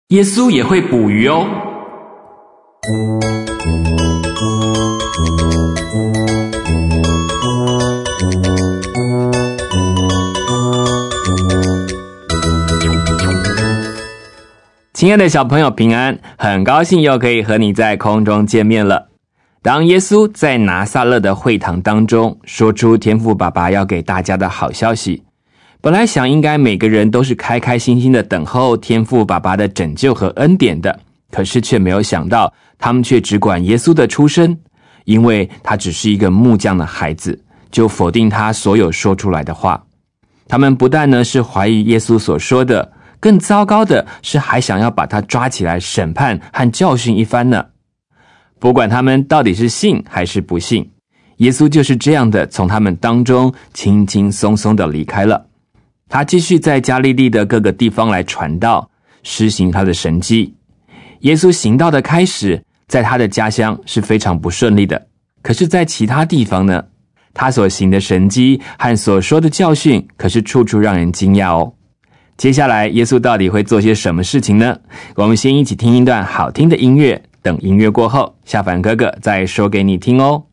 耶稣也会捕鱼哦。亲爱的小朋友平安，很高兴又可以和你在空中见面了。当耶稣在拿撒勒的会堂当中说出天父爸爸要给大家的好消息，本来想应该每个人都是开开心心的等候天父爸爸的拯救和恩典的，可是却没有想到他们却只管耶稣的出生，因为他只是一个木匠的孩子，就否定他所有说出来的话。他们不但是怀疑耶稣所说的，更糟糕的是还想要把他抓起来审判和教训一番呢。不管他们到底是信还是不信，耶稣就是这样的从他们当中轻轻松松的离开了。他继续在加利利的各个地方来传道，施行他的神迹。耶稣行道的开始，在他的家乡是非常不顺利的，可是在其他地方呢，他所行的神迹和所说的教训可是处处让人惊讶哦。接下来耶稣到底会做些什么事情呢？我们先一起听一段好听的音乐，等音乐过后，夏凡哥哥再说给你听哦。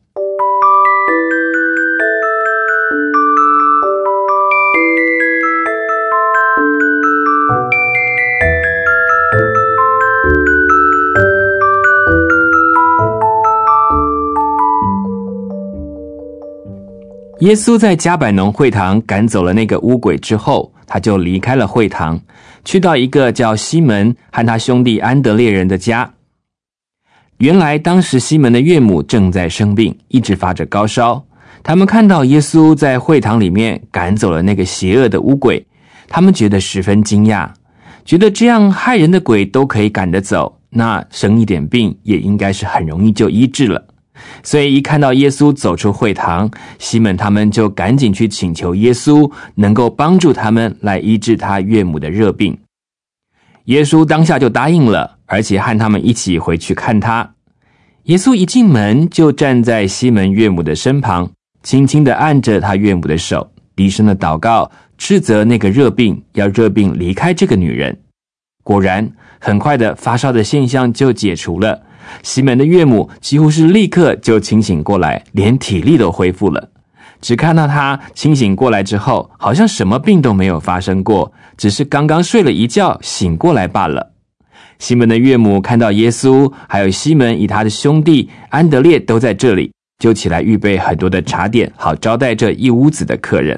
耶稣在加百农会堂赶走了那个污鬼之后，他就离开了会堂，去到一个叫西门和他兄弟安德烈人的家。原来当时西门的岳母正在生病，一直发着高烧。他们看到耶稣在会堂里面赶走了那个邪恶的污鬼，他们觉得十分惊讶，觉得这样害人的鬼都可以赶得走，那生一点病也应该是很容易就医治了。所以一看到耶稣走出会堂，西门他们就赶紧去请求耶稣能够帮助他们来医治他岳母的热病。耶稣当下就答应了，而且和他们一起回去看他。耶稣一进门就站在西门岳母的身旁，轻轻地按着他岳母的手，低声的祷告，斥责那个热病，要热病离开这个女人。果然很快的发烧的现象就解除了，西门的岳母几乎是立刻就清醒过来，连体力都恢复了。只看到他清醒过来之后，好像什么病都没有发生过，只是刚刚睡了一觉醒过来罢了。西门的岳母看到耶稣还有西门以他的兄弟安德烈都在这里，就起来预备很多的茶点，好招待这一屋子的客人。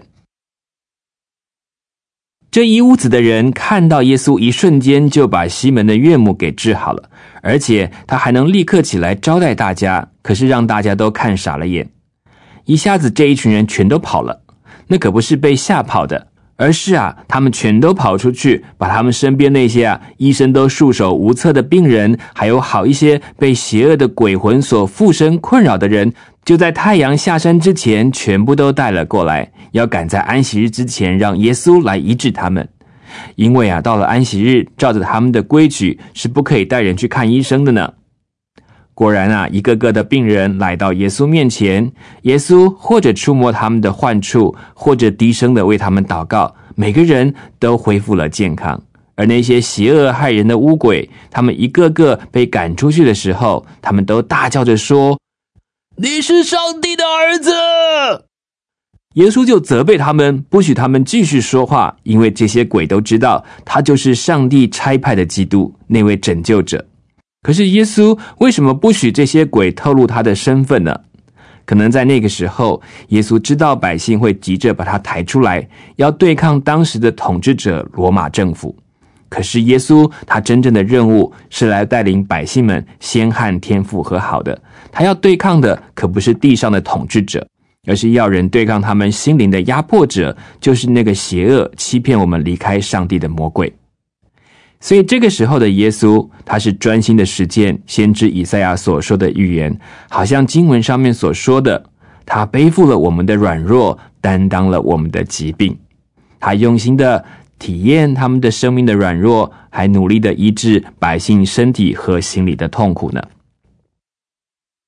这一屋子的人看到耶稣一瞬间就把西门的岳母给治好了，而且他还能立刻起来招待大家，可是让大家都看傻了眼。一下子这一群人全都跑了，那可不是被吓跑的，而是他们全都跑出去，把他们身边那些医生都束手无策的病人，还有好一些被邪恶的鬼魂所附身困扰的人，就在太阳下山之前全部都带了过来，要赶在安息日之前让耶稣来医治他们。因为到了安息日，照着他们的规矩是不可以带人去看医生的呢。果然一个个的病人来到耶稣面前，耶稣或者触摸他们的患处，或者低声的为他们祷告，每个人都恢复了健康。而那些邪恶害人的污鬼，他们一个个被赶出去的时候，他们都大叫着说：你是上帝的儿子！耶稣就责备他们，不许他们继续说话，因为这些鬼都知道他就是上帝差派的基督，那位拯救者。可是耶稣为什么不许这些鬼透露他的身份呢？可能在那个时候，耶稣知道百姓会急着把他抬出来，要对抗当时的统治者罗马政府。可是耶稣他真正的任务是来带领百姓们先和天父和好的，他要对抗的可不是地上的统治者，而是要人对抗他们心灵的压迫者，就是那个邪恶欺骗我们离开上帝的魔鬼。所以这个时候的耶稣，他是专心的实践先知以赛亚所说的预言，好像经文上面所说的，他背负了我们的软弱，担当了我们的疾病。他用心的体验他们的生命的软弱，还努力的医治百姓身体和心理的痛苦呢。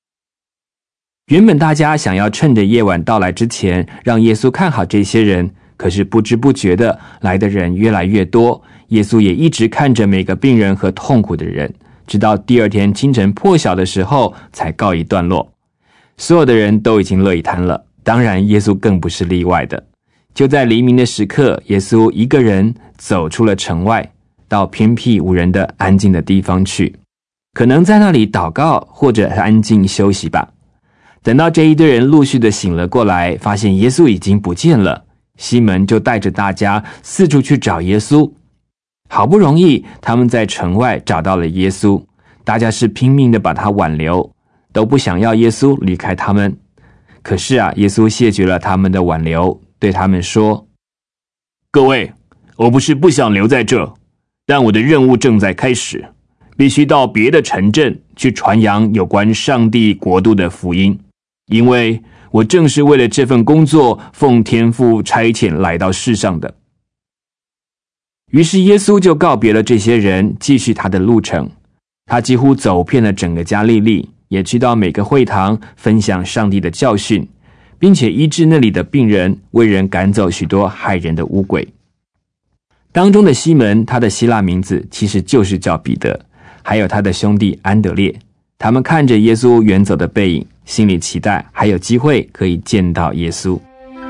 原本大家想要趁着夜晚到来之前让耶稣看好这些人， 可是不知不觉的，来的人越来越多，耶稣也一直看着每个病人和痛苦的人，直到第二天清晨破晓的时候才告一段落。所有的人都已经乐意瘫了，当然耶稣更不是例外的。就在黎明的时刻，耶稣一个人走出了城外，到偏僻无人的安静的地方去，可能在那里祷告或者安静休息吧。等到这一堆人陆续的醒了过来，发现耶稣已经不见了，西门就带着大家四处去找耶稣。好不容易他们在城外找到了耶稣，大家是拼命的把他挽留，都不想要耶稣离开他们。可是耶稣谢绝了他们的挽留，对他们说：各位，我不是不想留在这，但我的任务正在开始，必须到别的城镇去传扬有关上帝国度的福音，因为我正是为了这份工作奉天父差遣来到世上的。于是耶稣就告别了这些人，继续他的路程。他几乎走遍了整个加利利，也去到每个会堂分享上帝的教训，并且医治那里的病人，为人赶走许多害人的污鬼。当中的西门，他的希腊名字其实就是叫彼得，还有他的兄弟安德烈。他们看着耶稣远走的背影，心里期待还有机会可以见到耶稣。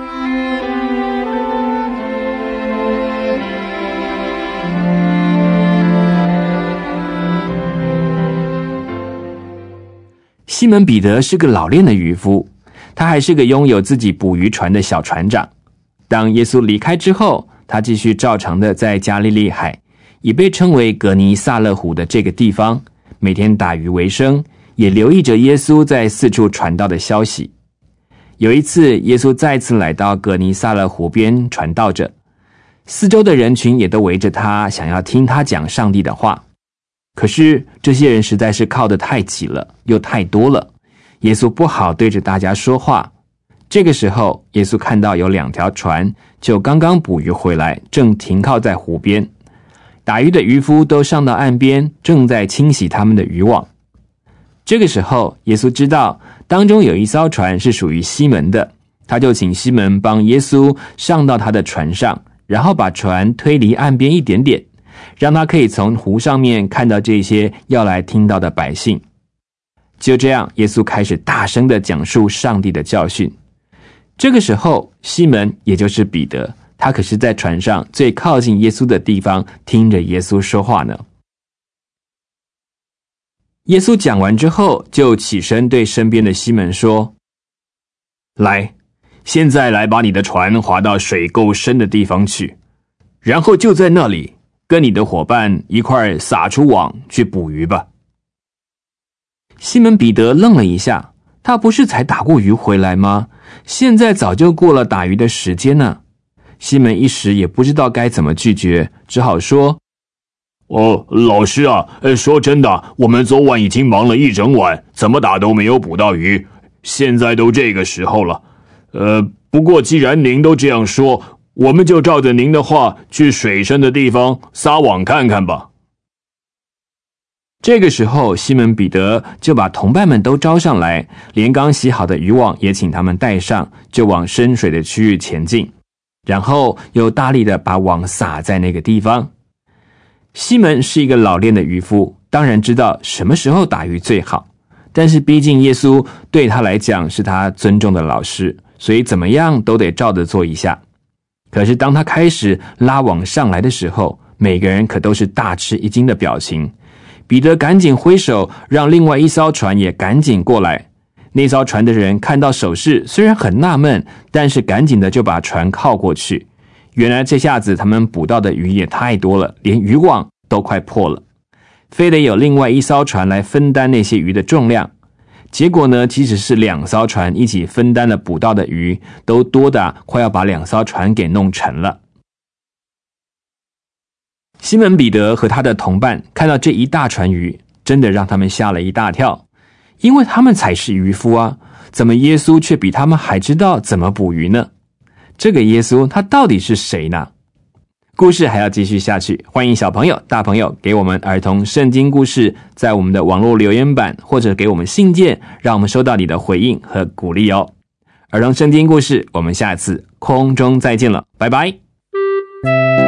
西门彼得是个老练的渔夫，他还是个拥有自己捕鱼船的小船长。当耶稣离开之后，他继续照常的在加利利海，以被称为格尼撒勒湖的这个地方，每天打鱼为生，也留意着耶稣在四处传道的消息。有一次，耶稣再次来到格尼撒勒湖边传道着，四周的人群也都围着他，想要听他讲上帝的话。可是这些人实在是靠得太挤了，又太多了，耶稣不好对着大家说话。这个时候，耶稣看到有2条船，就刚刚捕鱼回来，正停靠在湖边。打鱼的渔夫都上到岸边，正在清洗他们的渔网。这个时候，耶稣知道当中有一艘船是属于西门的，他就请西门帮耶稣上到他的船上，然后把船推离岸边一点点，让他可以从湖上面看到这些要来听到的百姓。就这样，耶稣开始大声地讲述上帝的教训。这个时候，西门也就是彼得，他可是在船上最靠近耶稣的地方，听着耶稣说话呢。耶稣讲完之后，就起身对身边的西门说：来，现在来把你的船划到水够深的地方去，然后就在那里跟你的伙伴一块撒出网去捕鱼吧。西门彼得愣了一下，他不是才打过鱼回来吗？现在早就过了打鱼的时间呢。西门一时也不知道该怎么拒绝，只好说：老师啊，说真的，我们昨晚已经忙了一整晚，怎么打都没有捕到鱼，现在都这个时候了。不过既然您都这样说，我们就照着您的话去水深的地方撒网看看吧。这个时候，西门彼得就把同伴们都招上来，连刚洗好的渔网也请他们带上，就往深水的区域前进，然后又大力的把网撒在那个地方。西门是一个老练的渔夫，当然知道什么时候打鱼最好，但是毕竟耶稣对他来讲是他尊重的老师，所以怎么样都得照着做一下。可是当他开始拉网上来的时候，每个人可都是大吃一惊的表情。彼得赶紧挥手，让另外一艘船也赶紧过来。那艘船的人看到手势，虽然很纳闷，但是赶紧的就把船靠过去。原来这下子他们捕到的鱼也太多了，连渔网都快破了，非得有另外一艘船来分担那些鱼的重量。结果呢，即使是2艘船一起分担了捕到的鱼，都多的快要把2艘船给弄沉了。西门彼得和他的同伴看到这一大船鱼，真的让他们吓了一大跳，因为他们才是渔夫啊，怎么耶稣却比他们还知道怎么捕鱼呢？这个耶稣他到底是谁呢？故事还要继续下去，欢迎小朋友大朋友给我们儿童圣经故事在我们的网络留言板或者给我们信件，让我们收到你的回应和鼓励哦。儿童圣经故事，我们下次空中再见了，拜拜。